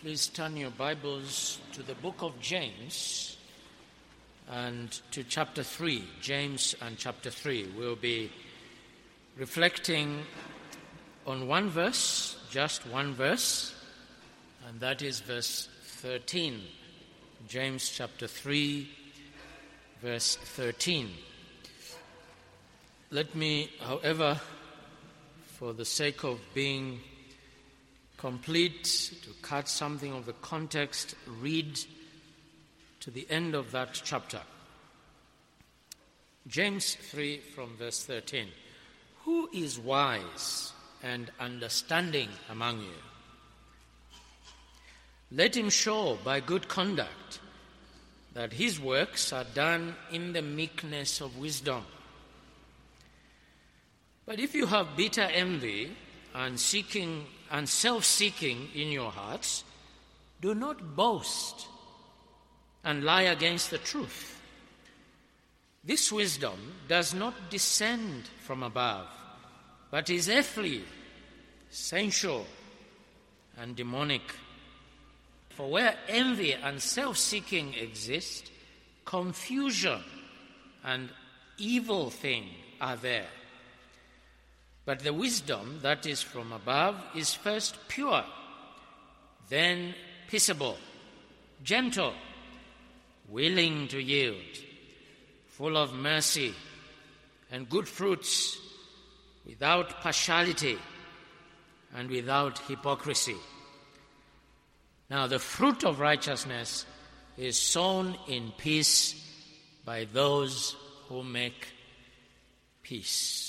Please turn your Bibles to the book of James and to chapter 3. James and chapter 3. We'll be reflecting on one verse, just one verse, and that is verse 13. James chapter 3, verse 13. Let me, however, for the sake of being complete, to cut something of the context, read to the end of that chapter. James 3 from verse 13. Who is wise and understanding among you? Let him show by good conduct that his works are done in the meekness of wisdom. But if you have bitter envy and self-seeking in your hearts, do not boast and lie against the truth. This wisdom does not descend from above, but is earthly, sensual, and demonic. For where envy and self-seeking exist, confusion and evil thing are there. But the wisdom that is from above is first pure, then peaceable, gentle, willing to yield, full of mercy and good fruits, without partiality and without hypocrisy. Now the fruit of righteousness is sown in peace by those who make peace.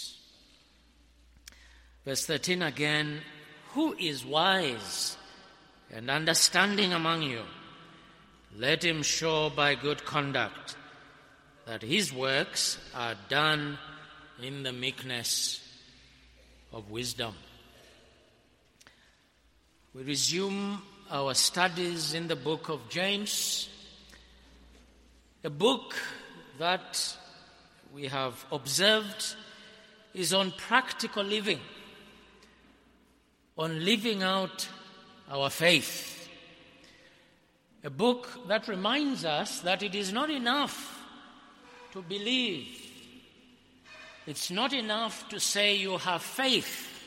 Verse 13 again, who is wise and understanding among you? Let him show by good conduct that his works are done in the meekness of wisdom. We resume our studies in the book of James, a book that we have observed is on practical living, on living out our faith. A book that reminds us that it is not enough to believe. It's not enough to say you have faith.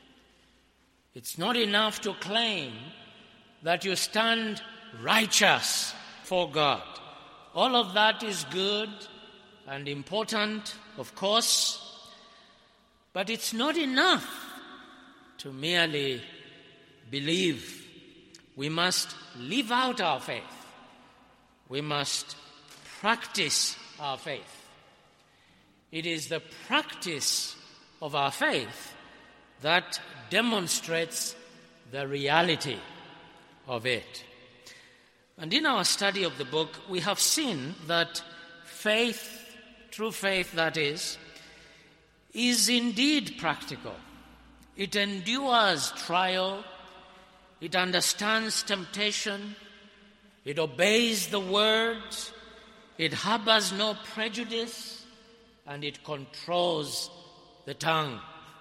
It's not enough to claim that you stand righteous for God. All of that is good and important, of course, but it's not enough to merely believe. We must live out our faith. We must practice our faith. It is the practice of our faith that demonstrates the reality of it. And in our study of the book, we have seen that faith, true faith that is indeed practical. It endures trial, it understands temptation, it obeys the word, it harbors no prejudice, and it controls the tongue.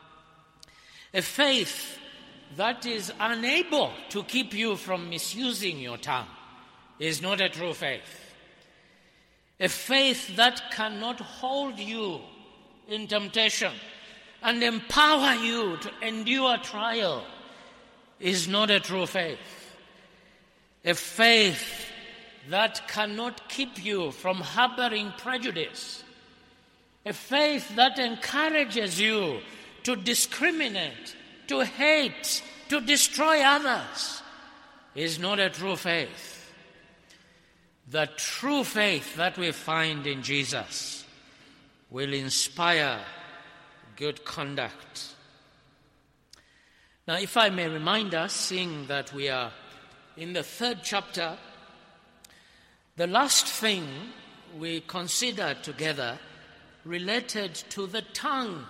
A faith that is unable to keep you from misusing your tongue is not a true faith. A faith that cannot hold you in temptation and empower you to endure trial is not a true faith. A faith that cannot keep you from harboring prejudice. A faith that encourages you to discriminate, to hate, to destroy others is not a true faith. The true faith that we find in Jesus will inspire good conduct. Now, if I may remind us, seeing that we are in the 3rd chapter, the last thing we considered together related to the tongue.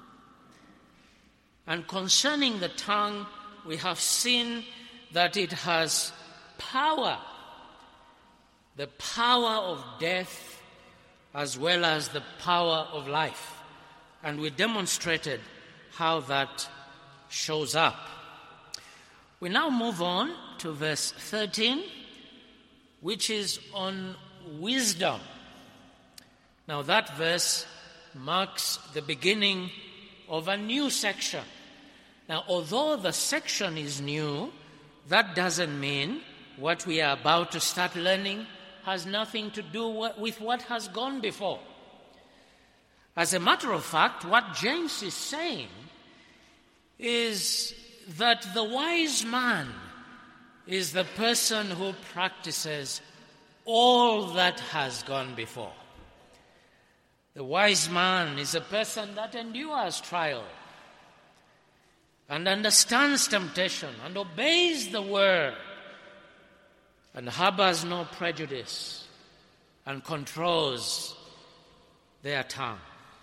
And concerning the tongue, we have seen that it has power, the power of death as well as the power of life. And we demonstrated how that shows up. We now move on to verse 13, which is on wisdom. Now that verse marks the beginning of a new section. Now, although the section is new, that doesn't mean what we are about to start learning has nothing to do with what has gone before. As a matter of fact, what James is saying is that the wise man is the person who practices all that has gone before. The wise man is a person that endures trial and understands temptation and obeys the word and harbors no prejudice and controls their tongue.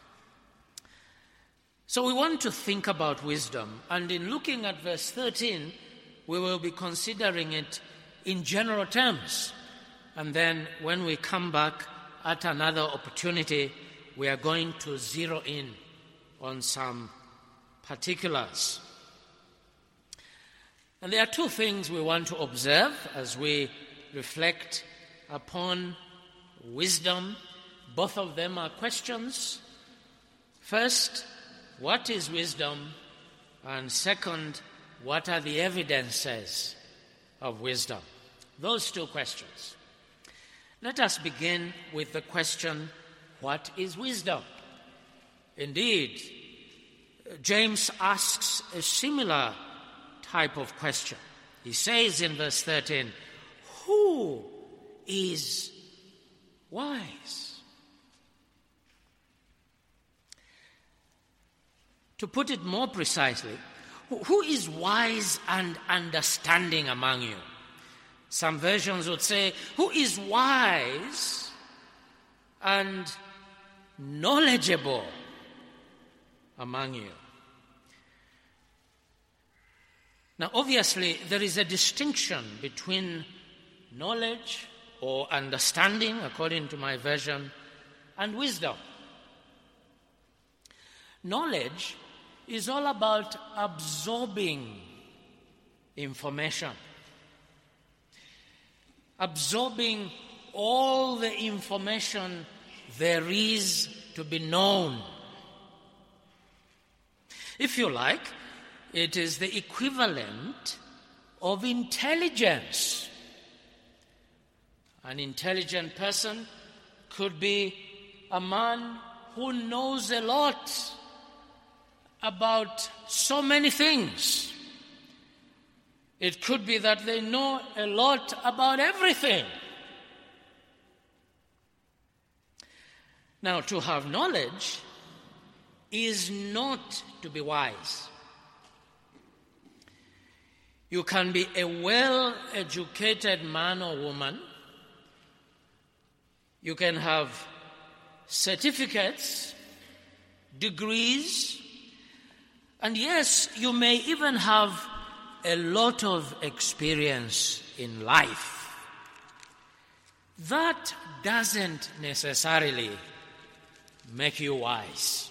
So we want to think about wisdom, and in looking at verse 13, we will be considering it in general terms. And then when we come back at another opportunity, we are going to zero in on some particulars. And there are two things we want to observe as we reflect upon wisdom. Both of them are questions. First, what is wisdom? And second, what are the evidences of wisdom? Those two questions. Let us begin with the question, what is wisdom? Indeed, James asks a similar type of question. He says in verse 13, who is wise? To put it more precisely, who is wise and understanding among you? Some versions would say, who is wise and knowledgeable among you? Now, obviously, there is a distinction between knowledge or understanding, according to my version, and wisdom. Knowledge is all about absorbing information, absorbing all the information there is to be known. If you like, it is the equivalent of intelligence. An intelligent person could be a man who knows a lot about so many things. It could be that they know a lot about everything. Now, to have knowledge is not to be wise. You can be a well-educated man or woman. You can have certificates, degrees, and yes, you may even have a lot of experience in life. That doesn't necessarily make you wise.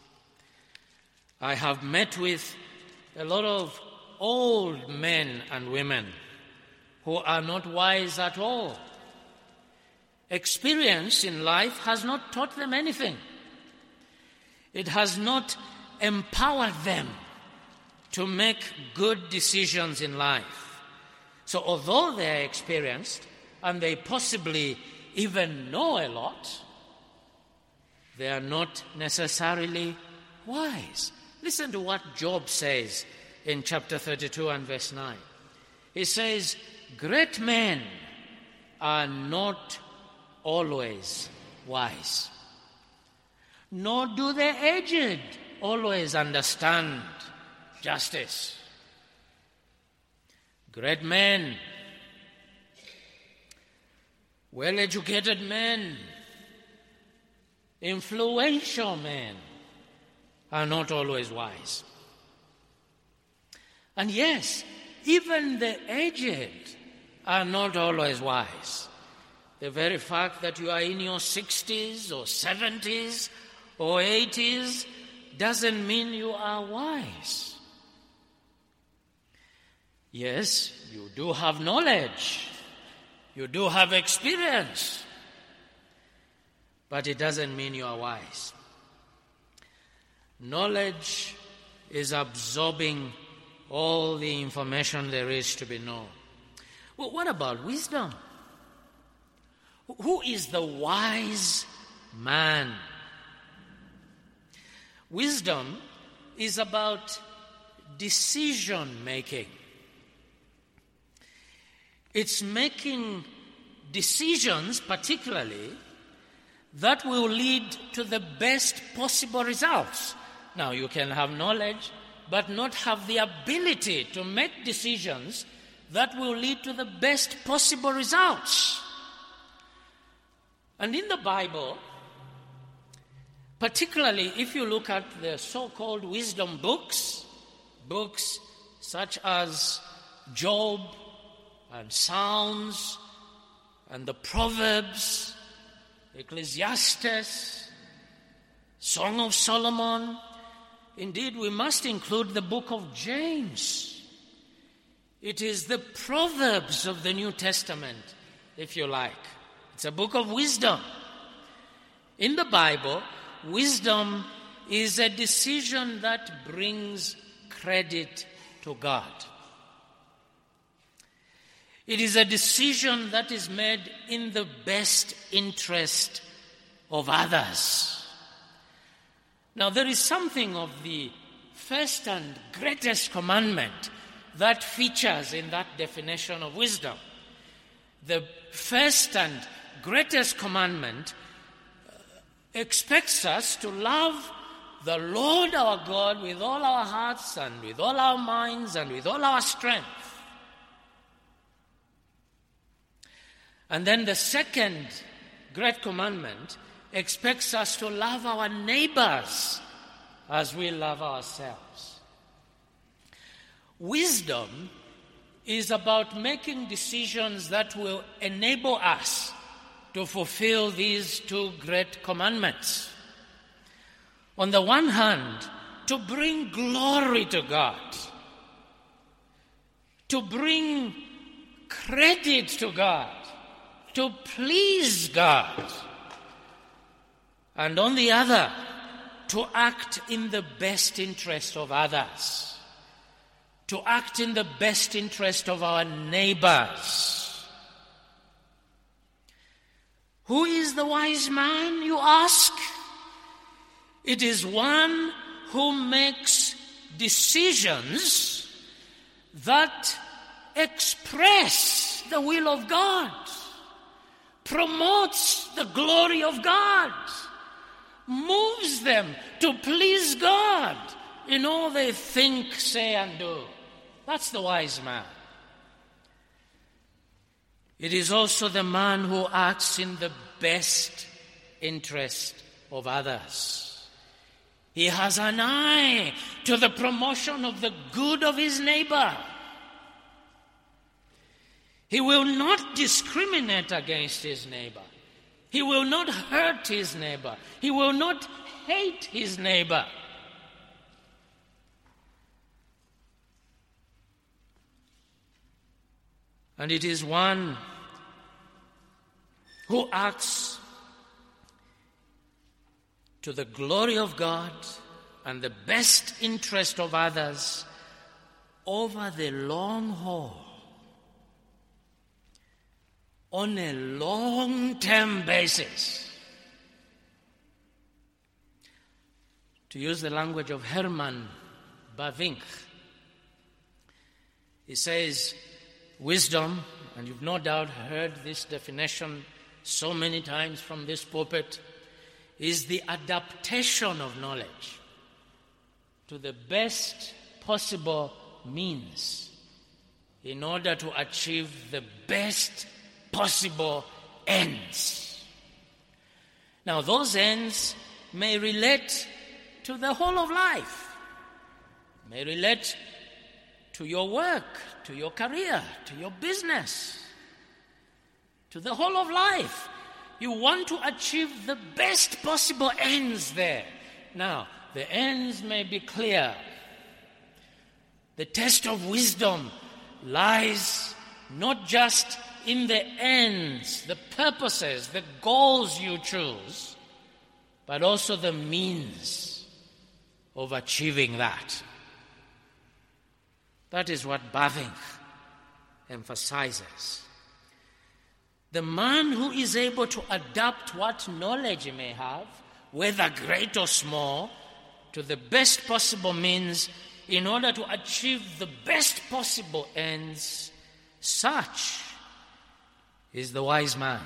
I have met with a lot of old men and women who are not wise at all. Experience in life has not taught them anything. It has not empowered them to make good decisions in life. So although they are experienced and they possibly even know a lot, they are not necessarily wise. Listen to what Job says in chapter 32 and verse 9. He says, great men are not always wise, nor do the aged always understand justice. Great men, well-educated men, influential men are not always wise. And yes, even the aged are not always wise. The very fact that you are in your 60s or 70s or 80s doesn't mean you are wise. Yes, you do have knowledge. You do have experience. But it doesn't mean you are wise. Knowledge is absorbing all the information there is to be known. Well, what about wisdom? Who is the wise man? Wisdom is about decision making. It's making decisions, particularly, that will lead to the best possible results. Now, you can have knowledge, but not have the ability to make decisions that will lead to the best possible results. And in the Bible, particularly if you look at the so-called wisdom books such as Job and Psalms and the Proverbs, Ecclesiastes, Song of Solomon, indeed we must include the book of James. It is the Proverbs of the New Testament, if you like. It's a book of wisdom. In the Bible, wisdom is a decision that brings credit to God. It is a decision that is made in the best interest of others. Now, there is something of the first and greatest commandment that features in that definition of wisdom. The first and greatest commandment expects us to love the Lord our God with all our hearts and with all our minds and with all our strength. And then the second great commandment expects us to love our neighbors as we love ourselves. Wisdom is about making decisions that will enable us to fulfill these two great commandments. On the one hand, to bring glory to God, to bring credit to God, to please God, and on the other, to act in the best interest of others, to act in the best interest of our neighbors. Who is the wise man, you ask? It is one who makes decisions that express the will of God, promotes the glory of God, moves them to please God in all they think, say, and do. That's the wise man. It is also the man who acts in the best interest of others. He has an eye to the promotion of the good of his neighbor. He will not discriminate against his neighbor. He will not hurt his neighbor. He will not hate his neighbor. And it is one who acts to the glory of God and the best interest of others over the long haul, on a long-term basis. To use the language of Herman Bavinck, he says, wisdom, and you've no doubt heard this definition so many times from this pulpit, is the adaptation of knowledge to the best possible means in order to achieve the best possible ends. Now, those ends may relate to the whole of life, may relate to your work, to your career, to your business, to the whole of life. You want to achieve the best possible ends there. Now, the ends may be clear. The test of wisdom lies not just in the ends, the purposes, the goals you choose, but also the means of achieving that. That is what Bavinck emphasizes. The man who is able to adapt what knowledge he may have, whether great or small, to the best possible means in order to achieve the best possible ends, such is the wise man.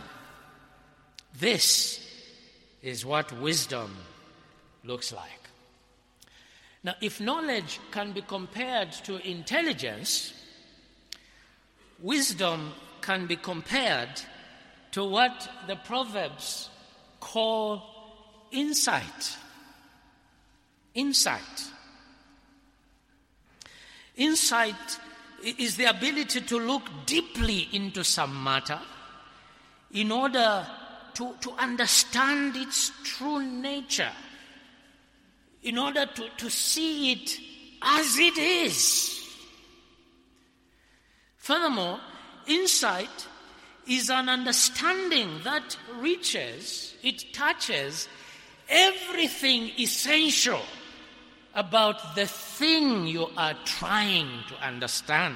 This is what wisdom looks like. Now, if knowledge can be compared to intelligence, wisdom can be compared to what the Proverbs call insight. Insight. Insight is the ability to look deeply into some matter in order to understand its true nature, in order to see it as it is. Furthermore, insight is an understanding that touches everything essential about the thing you are trying to understand.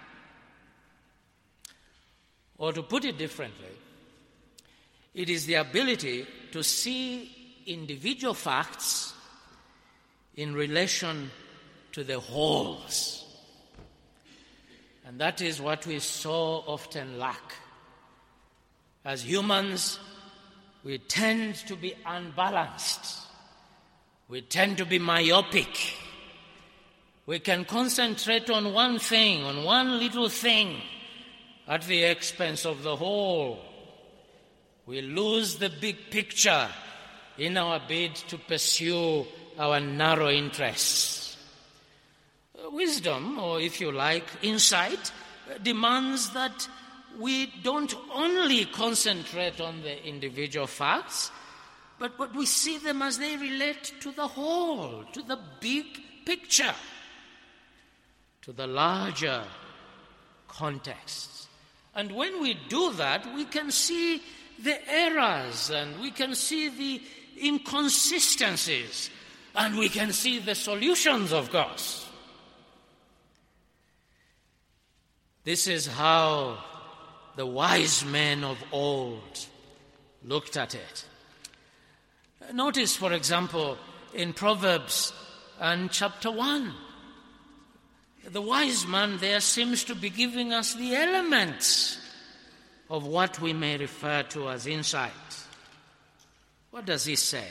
Or to put it differently, it is the ability to see individual facts in relation to the wholes. And that is what we so often lack. As humans, we tend to be unbalanced. We tend to be myopic. We can concentrate on one thing, on one little thing, at the expense of the whole. We lose the big picture in our bid to pursue our narrow interests. Wisdom, or if you like, insight, demands that we don't only concentrate on the individual facts, but we see them as they relate to the whole, to the big picture, to the larger context. And when we do that, we can see the errors, and we can see the inconsistencies, and we can see the solutions, of course. This is how the wise men of old looked at it. Notice, for example, in Proverbs and chapter 1, the wise man there seems to be giving us the elements of what we may refer to as insight. What does he say?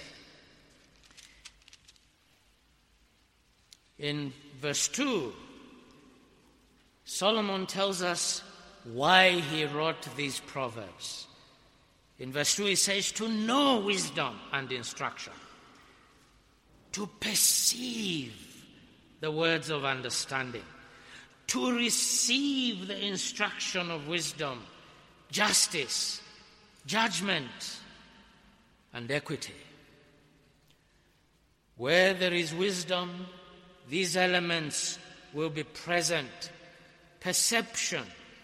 In verse 2, Solomon tells us why he wrote these proverbs. In verse 2 he says, to know wisdom and instruction, to perceive the words of understanding, to receive the instruction of wisdom, justice, judgment, and equity. Where there is wisdom, these elements will be present: perception,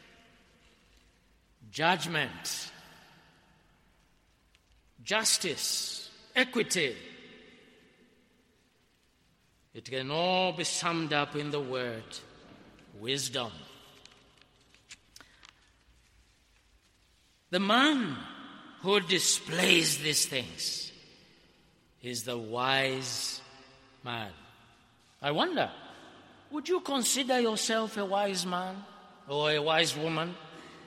judgment, justice, equity. It can all be summed up in the word wisdom. The man who displays these things is the wise man. I wonder, would you consider yourself a wise man or a wise woman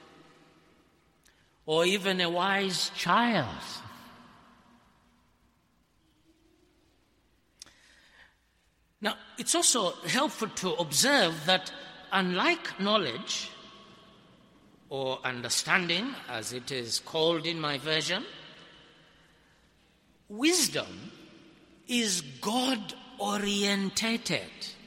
or even a wise child? Now, it's also helpful to observe that unlike knowledge or understanding, as it is called in my version, wisdom is God-orientated.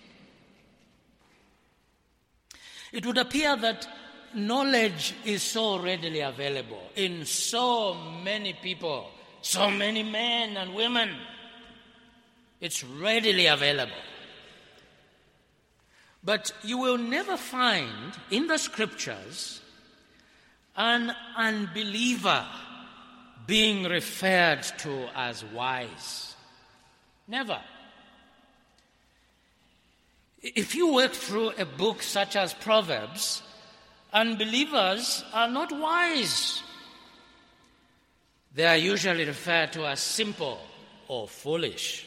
It would appear that knowledge is so readily available in so many people, so many men and women. It's readily available. But you will never find in the Scriptures an unbeliever being referred to as wise. Never. If you work through a book such as Proverbs, unbelievers are not wise. They are usually referred to as simple or foolish.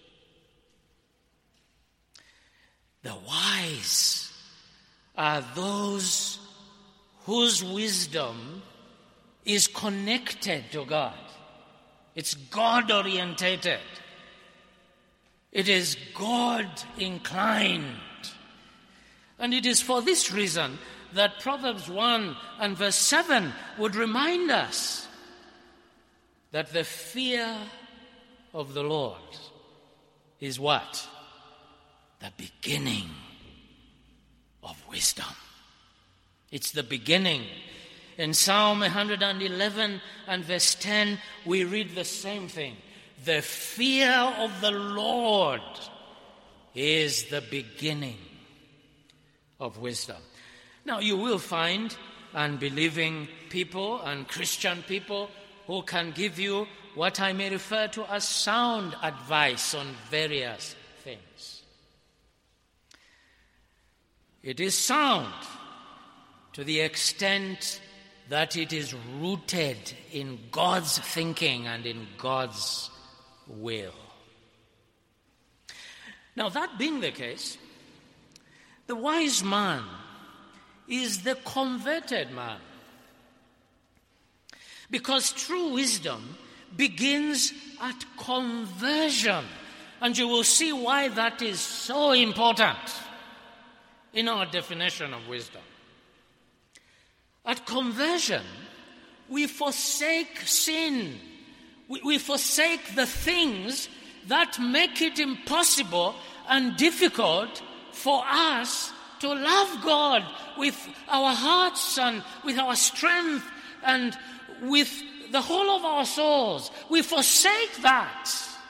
The wise are those whose wisdom is connected to God. It's God-orientated. It is God-inclined. And it is for this reason that Proverbs 1 and verse 7 would remind us that the fear of the Lord is what? The beginning of wisdom. It's the beginning. In Psalm 111 and verse 10, we read the same thing. The fear of the Lord is the beginning of wisdom. Now, you will find unbelieving people and Christian people who can give you what I may refer to as sound advice on various things. It is sound to the extent that it is rooted in God's thinking and in God's will. Now, that being the case, the wise man is the converted man. Because true wisdom begins at conversion. And you will see why that is so important in our definition of wisdom. At conversion, we forsake sin. We forsake the things that make it impossible and difficult for us to love God with our hearts and with our strength and with the whole of our souls. We forsake that.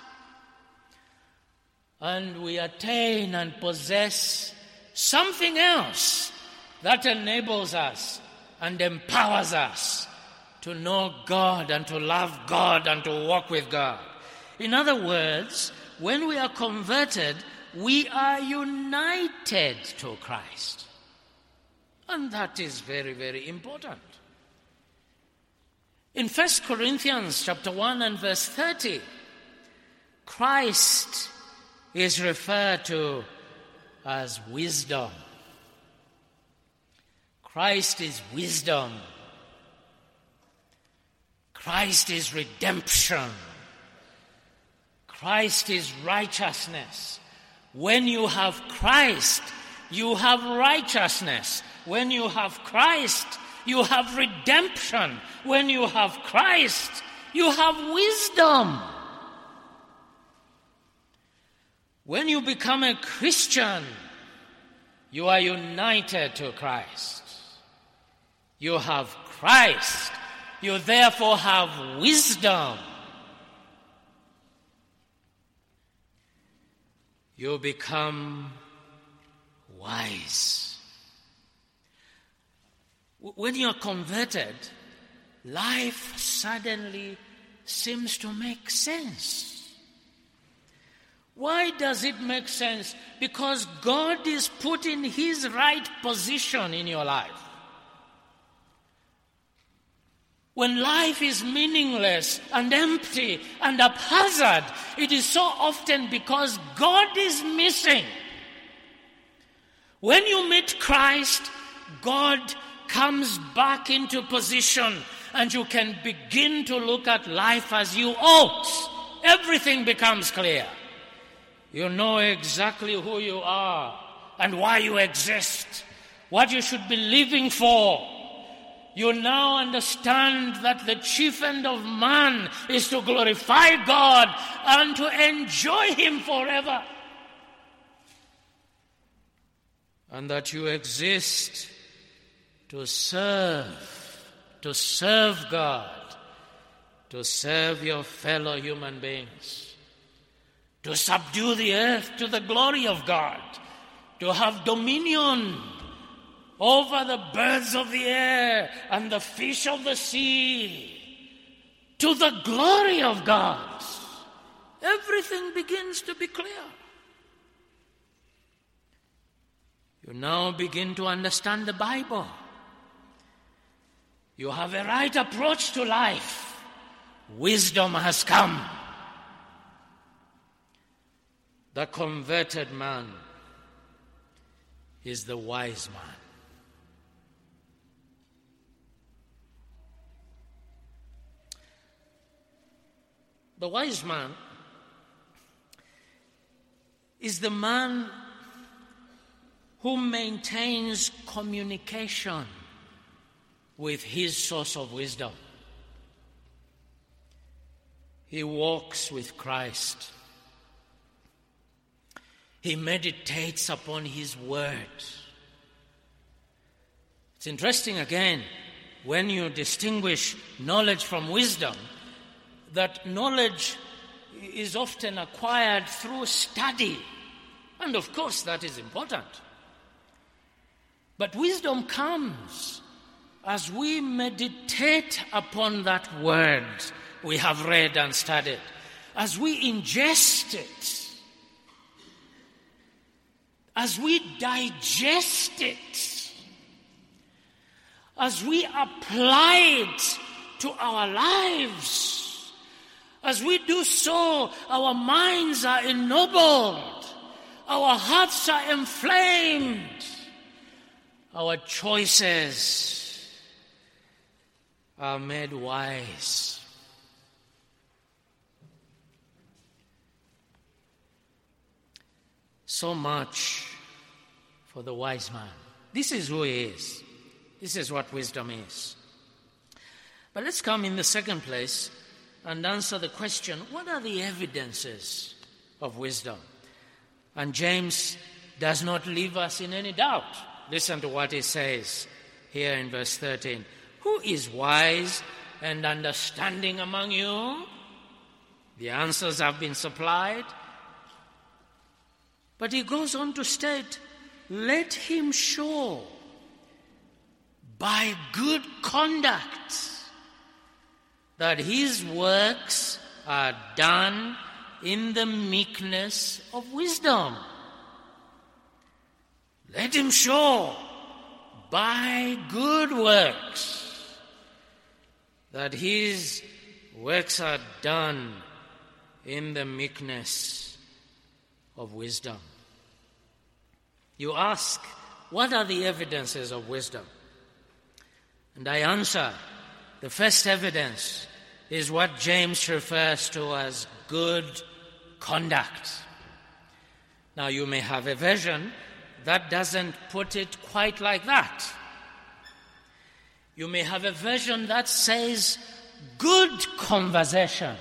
And we attain and possess something else that enables us and empowers us to know God and to love God and to walk with God. In other words, when we are converted, we are united to Christ. And that is very, very important. In 1 Corinthians chapter 1 and verse 30, Christ is referred to as wisdom. Christ is wisdom. Christ is redemption. Christ is righteousness. When you have Christ, you have righteousness. When you have Christ, you have redemption. When you have Christ, you have wisdom. When you become a Christian, you are united to Christ. You have Christ. You therefore have wisdom. You become wise. When you are converted, life suddenly seems to make sense. Why does it make sense? Because God is put in His right position in your life. When life is meaningless and empty and haphazard, it is so often because God is missing. When you meet Christ, God comes back into position and you can begin to look at life as you ought. Everything becomes clear. You know exactly who you are and why you exist, what you should be living for. You now understand that the chief end of man is to glorify God and to enjoy Him forever. And that you exist to serve God, to serve your fellow human beings, to subdue the earth to the glory of God, to have dominion over the birds of the air and the fish of the sea, to the glory of God. Everything begins to be clear. You now begin to understand the Bible. You have a right approach to life. Wisdom has come. The converted man is the wise man. The wise man is the man who maintains communication with his source of wisdom. He walks with Christ. He meditates upon his word. It's interesting again, when you distinguish knowledge from wisdom, that knowledge is often acquired through study. And of course, that is important. But wisdom comes as we meditate upon that word we have read and studied, as we ingest it, as we digest it, as we apply it to our lives. As we do so, our minds are ennobled, our hearts are inflamed, our choices are made wise. So much for the wise man. This is who he is. This is what wisdom is. But let's come in the second place and answer the question, what are the evidences of wisdom? And James does not leave us in any doubt. Listen to what he says here in verse 13. Who is wise and understanding among you? The answers have been supplied. But he goes on to state, let him show by good conduct that his works are done in the meekness of wisdom. Let him show by good works that his works are done in the meekness of wisdom. You ask, what are the evidences of wisdom? And I answer, the first evidence is what James refers to as good conduct. Now, you may have a version that doesn't put it quite like that. You may have a version that says good conversation.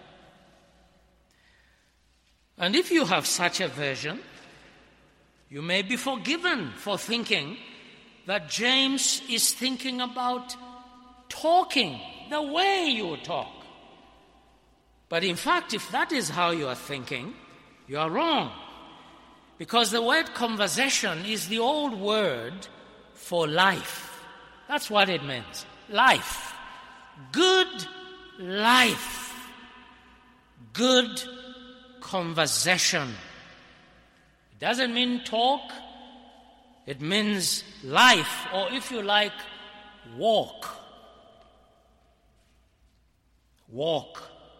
And if you have such a version, you may be forgiven for thinking that James is thinking about talking the way you talk. But in fact, if that is how you are thinking, you are wrong. Because the word conversation is the old word for life. That's what it means. Life. Good life. Good conversation. It doesn't mean talk. It means life, or if you like, walk. Walk.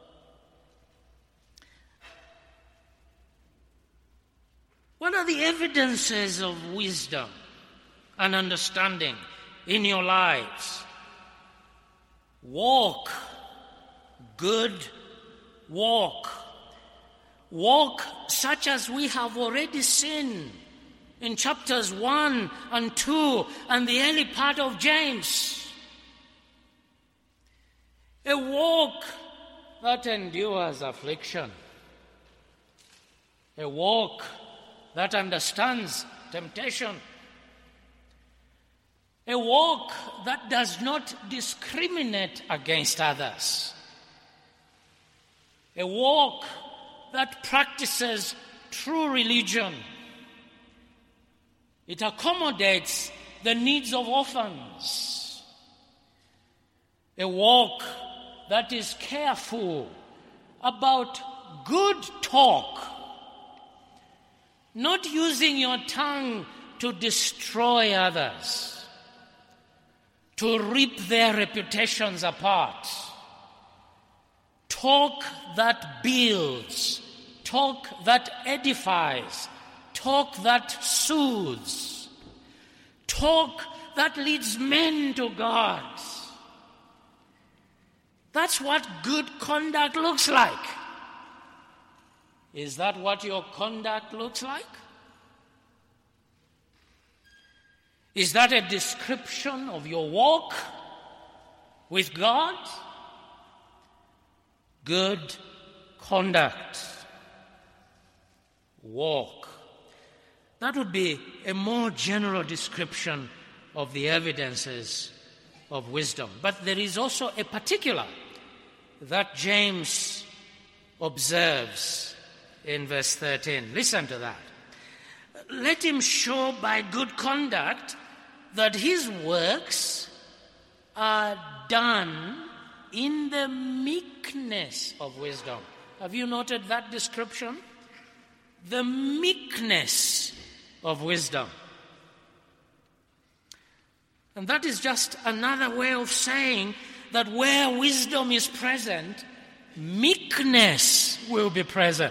What are the evidences of wisdom and understanding in your lives? Walk. Good walk. Walk such as we have already seen in chapters 1 and 2 and the early part of James. A walk that endures affliction. A walk that understands temptation. A walk that does not discriminate against others. A walk that practices true religion. It accommodates the needs of orphans. A walk that is careful about good talk, not using your tongue to destroy others, to rip their reputations apart. Talk that builds, talk that edifies, talk that soothes, talk that leads men to God. That's what good conduct looks like. Is that what your conduct looks like? Is that a description of your walk with God? Good conduct. Walk. That would be a more general description of the evidences of wisdom. But there is also a particular that James observes in verse 13. Listen to that. Let him show by good conduct that his works are done in the meekness of wisdom. Have you noted that description? The meekness of wisdom. And that is just another way of saying that where wisdom is present, meekness will be present.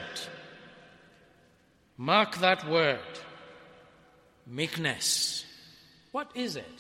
Mark that word. Meekness. What is it?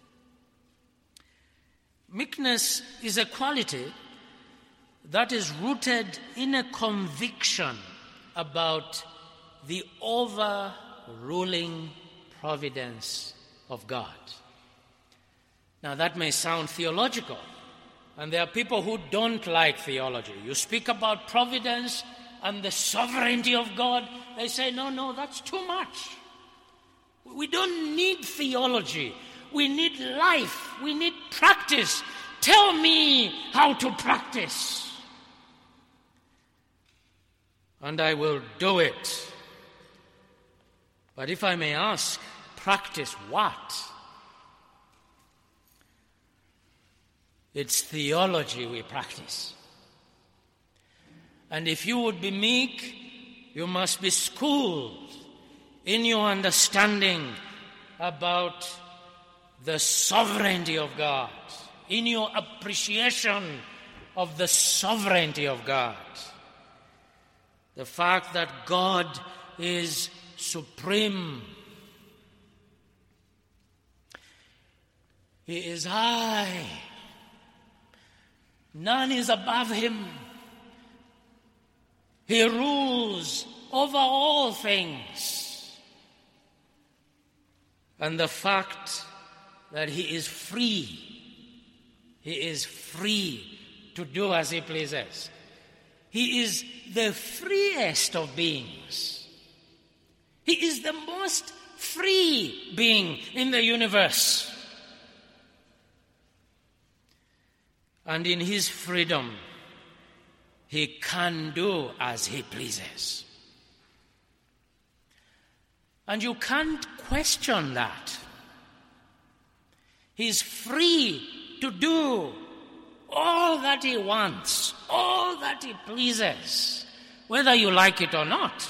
Meekness is a quality that is rooted in a conviction about the overruling providence of God. Now that may sound theological, and there are people who don't like theology. You speak about providence and the sovereignty of God, they say, no, that's too much. We don't need theology. We need life. We need practice. Tell me how to practice, and I will do it. But if I may ask, practice what? It's theology we practice. And if you would be meek, you must be schooled in your understanding about the sovereignty of God, in your appreciation of the sovereignty of God. The fact that God is supreme. He is high. None is above him. He rules over all things. And the fact that he is free to do as he pleases. He is the freest of beings. He is the most free being in the universe. And in his freedom, he can do as he pleases. And you can't question that. He's free to do all that he wants, all that he pleases, whether you like it or not.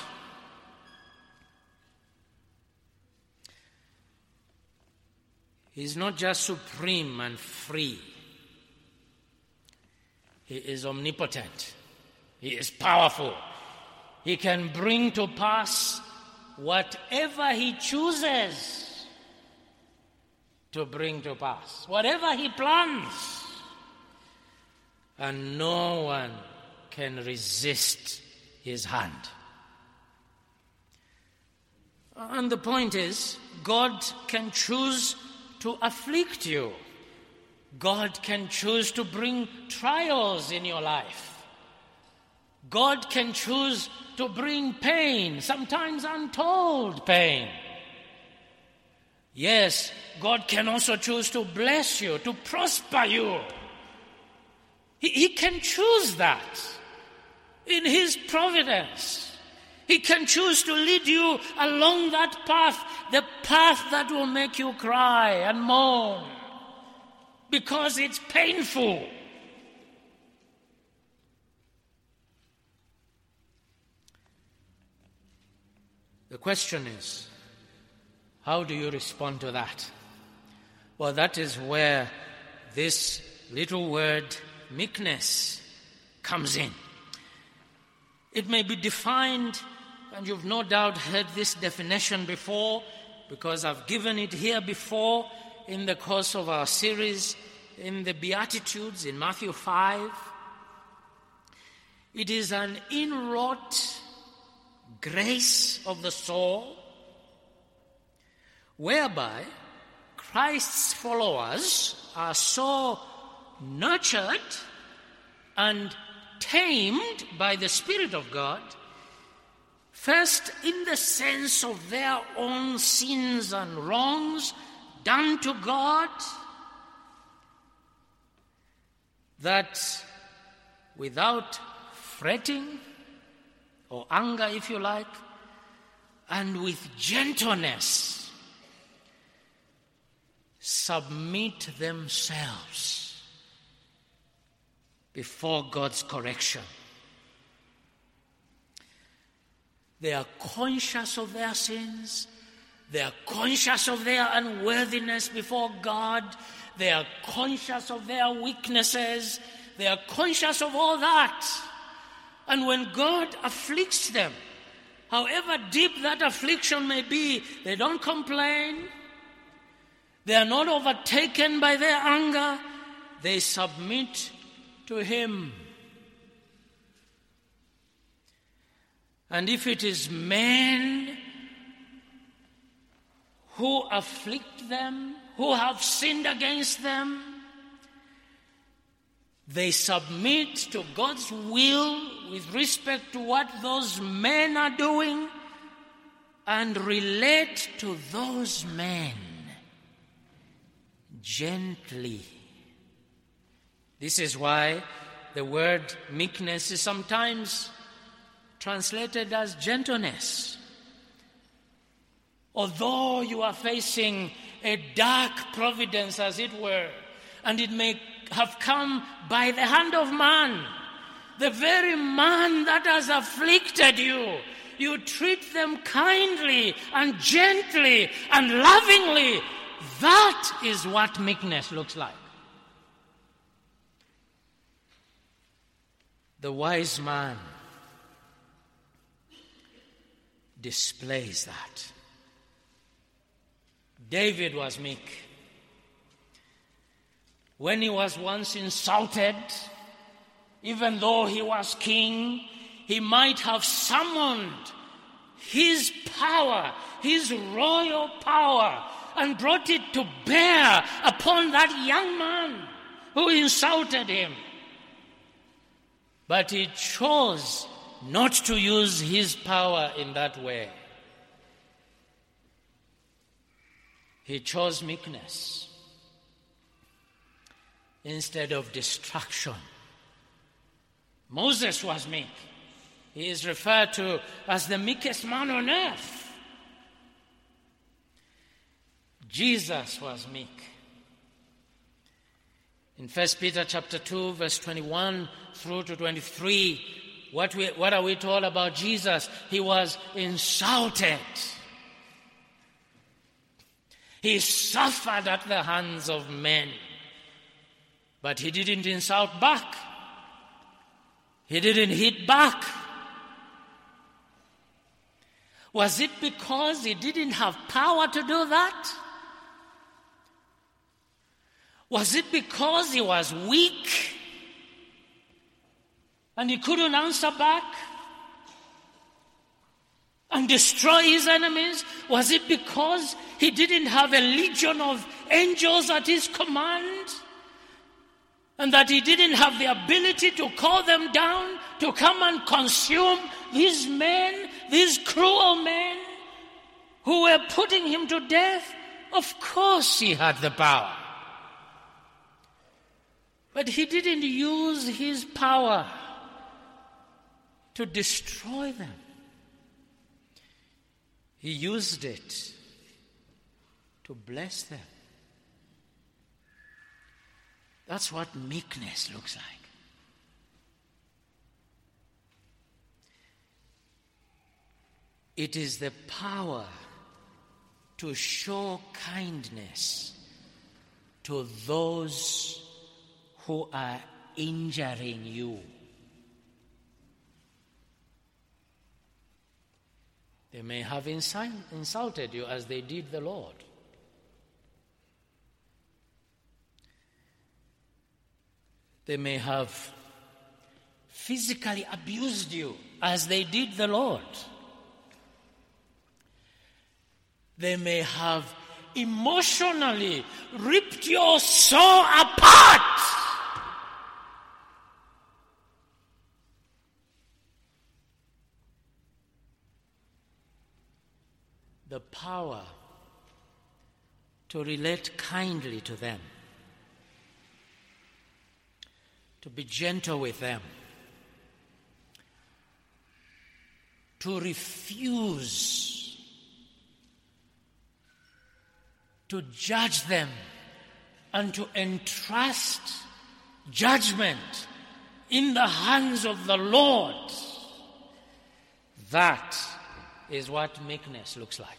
He's not just supreme and free. He is omnipotent. He is powerful. He can bring to pass whatever he chooses to bring to pass, whatever he plans. And no one can resist his hand. And the point is, God can choose to afflict you. God can choose to bring trials in your life. God can choose to bring pain, sometimes untold pain. Yes, God can also choose to bless you, to prosper you. He can choose that in his providence. He can choose to lead you along that path, the path that will make you cry and moan because it's painful. The question is, how do you respond to that? Well, that is where this little word meekness comes in. It may be defined, and you've no doubt heard this definition before, because I've given it here before in the course of our series in the Beatitudes in Matthew 5. It is an inwrought grace of the soul, whereby Christ's followers are so nurtured and tamed by the Spirit of God, first in the sense of their own sins and wrongs done to God, that without fretting or anger, if you like, and with gentleness, submit themselves before God's correction. They are conscious of their sins. They are conscious of their unworthiness before God. They are conscious of their weaknesses. They are conscious of all that. And when God afflicts them, however deep that affliction may be, they don't complain. They are not overtaken by their anger. They submit to Him. And if it is men who afflict them, who have sinned against them, they submit to God's will with respect to what those men are doing and relate to those men gently. This is why the word meekness is sometimes translated as gentleness. Although you are facing a dark providence, as it were, and it may have come by the hand of man, the very man that has afflicted you, you treat them kindly and gently and lovingly. That is what meekness looks like. The wise man displays that. David was meek. When he was once insulted, even though he was king, he might have summoned his power, his royal power, and brought it to bear upon that young man who insulted him. But he chose not to use his power in that way. He chose meekness instead of destruction. Moses was meek. He is referred to as the meekest man on earth. Jesus was meek. In 1 Peter chapter 2, verse 21 through to 23, what are we told about Jesus? He was insulted. He suffered at the hands of men. But he didn't insult back. He didn't hit back. Was it because he didn't have power to do that? Was it because he was weak and he couldn't answer back and destroy his enemies? Was it because he didn't have a legion of angels at his command and that he didn't have the ability to call them down to come and consume these men, these cruel men who were putting him to death? Of course he had the power. But he didn't use his power to destroy them. He used it to bless them. That's what meekness looks like. It is the power to show kindness to those who are injuring you. They may have insulted you as they did the Lord. They may have physically abused you as they did the Lord. They may have emotionally ripped your soul apart. The power to relate kindly to them, to be gentle with them, to refuse to judge them and to entrust judgment in the hands of the Lord. That is what meekness looks like.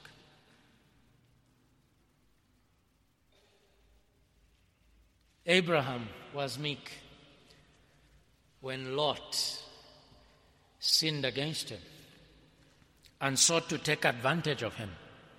Abraham was meek when Lot sinned against him and sought to take advantage of him.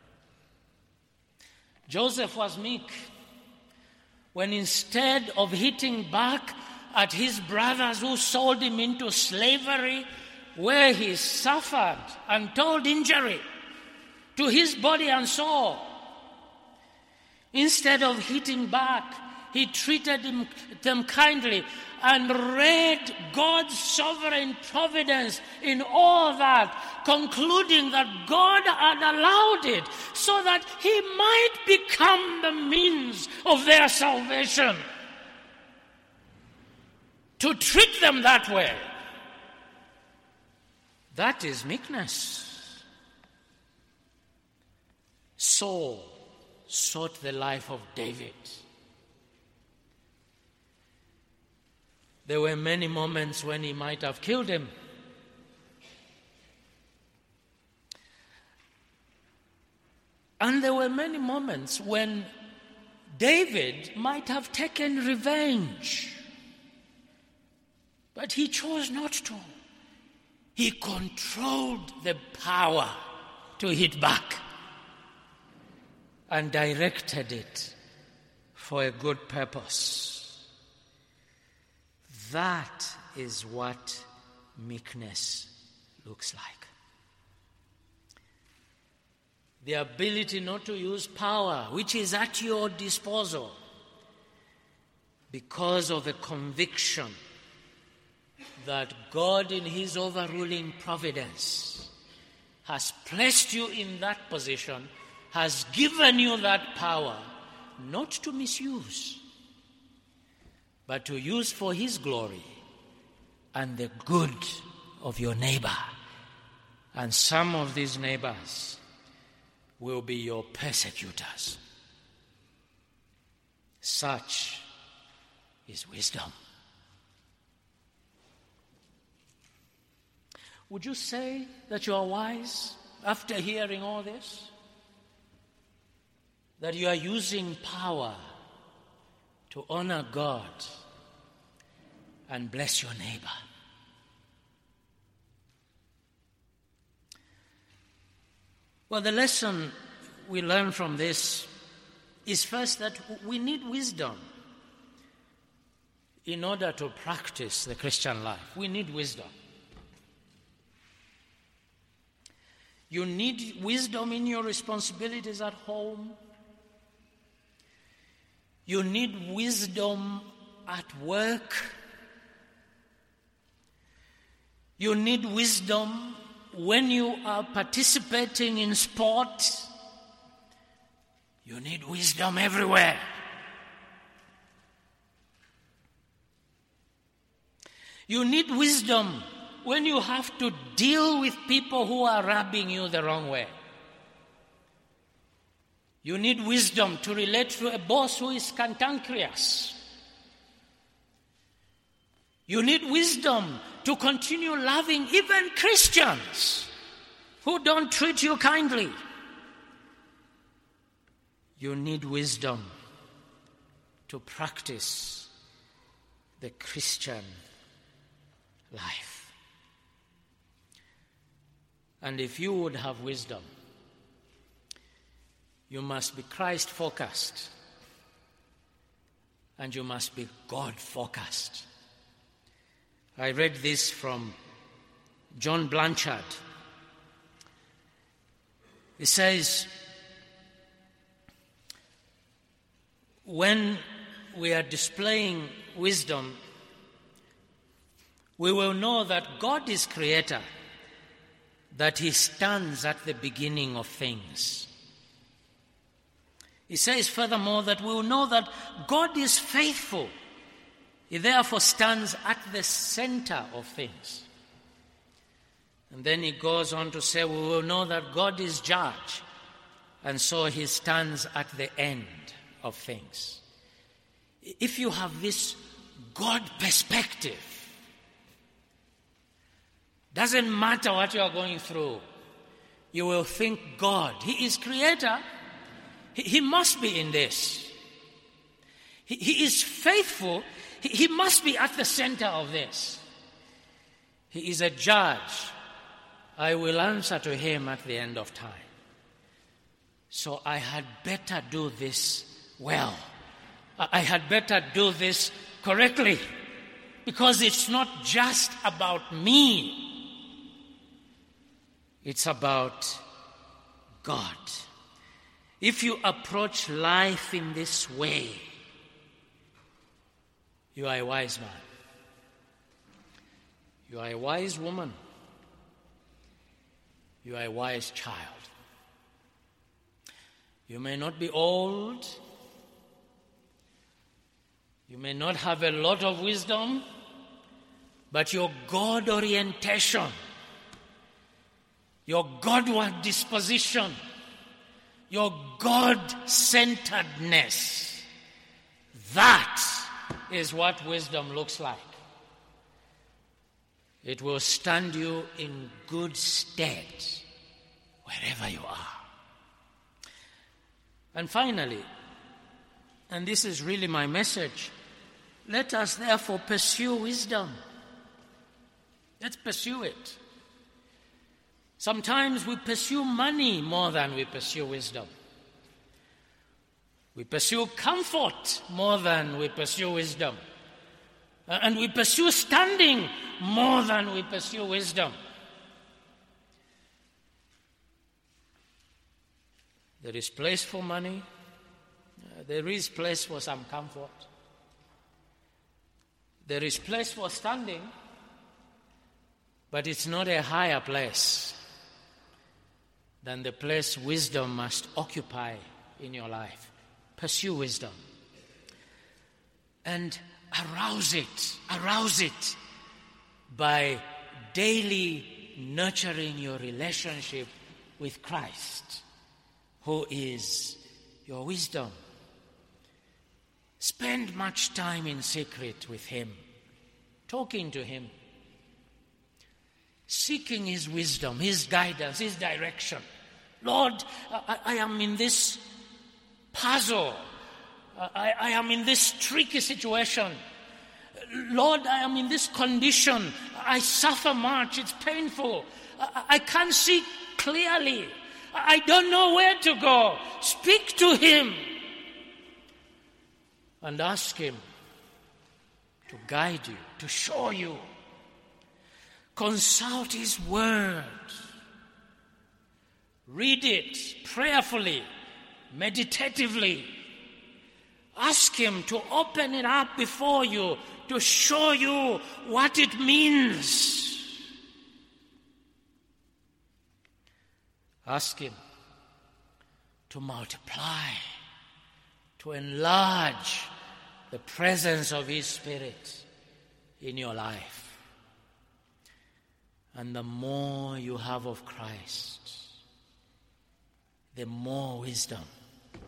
Joseph was meek when instead of hitting back at his brothers who sold him into slavery, where he suffered untold injury to his body and soul, instead of hitting back, he treated them kindly and read God's sovereign providence in all that, concluding that God had allowed it so that he might become the means of their salvation. To treat them that way, that is meekness. Saul sought the life of David. There were many moments when he might have killed him. And there were many moments when David might have taken revenge. But he chose not to. He controlled the power to hit back and directed it for a good purpose. That is what meekness looks like. The ability not to use power, which is at your disposal, because of a conviction that God in his overruling providence has placed you in that position, has given you that power, not to misuse, but to use for his glory and the good of your neighbor. And some of these neighbors will be your persecutors. Such is wisdom. Would you say that you are wise after hearing all this? That you are using power to honor God and bless your neighbor? Well, the lesson we learn from this is first that we need wisdom in order to practice the Christian life. We need wisdom. You need wisdom in your responsibilities at home. You need wisdom at work. You need wisdom when you are participating in sport. You need wisdom everywhere. You need wisdom when you have to deal with people who are rubbing you the wrong way. You need wisdom to relate to a boss who is cantankerous. You need wisdom to continue loving even Christians who don't treat you kindly. You need wisdom to practice the Christian life. And if you would have wisdom, you must be Christ-focused and you must be God-focused. I read this from John Blanchard. He says, when we are displaying wisdom, we will know that God is creator, that he stands at the beginning of things. He says furthermore that we will know that God is faithful. He therefore stands at the center of things. And then he goes on to say we will know that God is judge, and so he stands at the end of things. If you have this God perspective, doesn't matter what you are going through, you will think God, he is creator, he must be in this. He is faithful, he must be at the center of this. He is a judge. I will answer to him at the end of time. So I had better do this well. I had better do this correctly, because it's not just about me. It's about God. If you approach life in this way, you are a wise man. You are a wise woman. You are a wise child. You may not be old. You may not have a lot of wisdom, but your God orientation, your Godward disposition, your God-centeredness, that is what wisdom looks like. It will stand you in good stead wherever you are. And finally, and this is really my message, let us therefore pursue wisdom. Let's pursue it. Sometimes we pursue money more than we pursue wisdom. We pursue comfort more than we pursue wisdom. And we pursue standing more than we pursue wisdom. There is place for money. There is place for some comfort. There is place for standing, but it's not a higher place than the place wisdom must occupy in your life. Pursue wisdom. And arouse it by daily nurturing your relationship with Christ, who is your wisdom. Spend much time in secret with him, talking to him, seeking his wisdom, his guidance, his direction. Lord, I am in this puzzle. I am in this tricky situation. Lord, I am in this condition. I suffer much. It's painful. I can't see clearly. I don't know where to go. Speak to him and ask him to guide you, to show you. Consult his word. Read it prayerfully, meditatively. Ask him to open it up before you, to show you what it means. Ask him to multiply, to enlarge the presence of his Spirit in your life. And the more you have of Christ, the more wisdom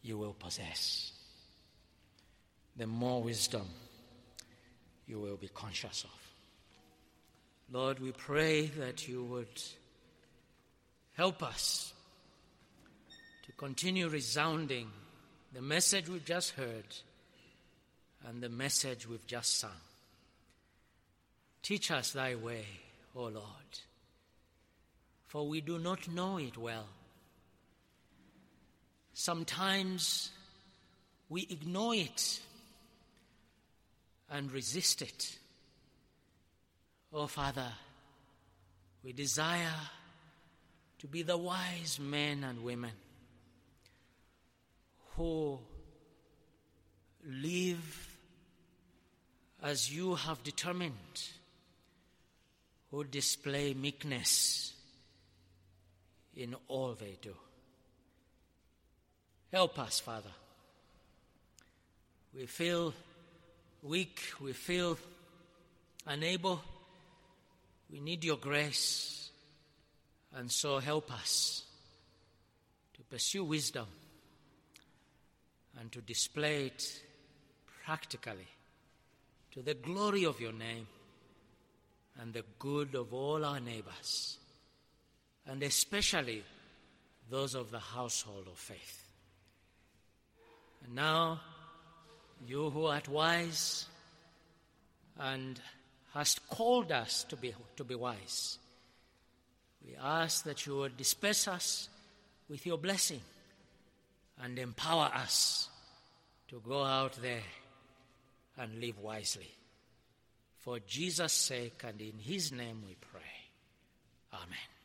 you will possess, the more wisdom you will be conscious of. Lord, we pray that you would help us to continue resounding the message we've just heard and the message we've just sung. Teach us thy way, O Lord, for we do not know it well. Sometimes we ignore it and resist it. Oh, Father, we desire to be the wise men and women who live as you have determined, who display meekness in all they do. Help us, Father. We feel weak, we feel unable. We need your grace, and so help us to pursue wisdom and to display it practically to the glory of your name and the good of all our neighbors, and especially those of the household of faith. And now, you who art wise and hast called us to be wise, we ask that you would disperse us with your blessing and empower us to go out there and live wisely. For Jesus' sake and in his name we pray. Amen.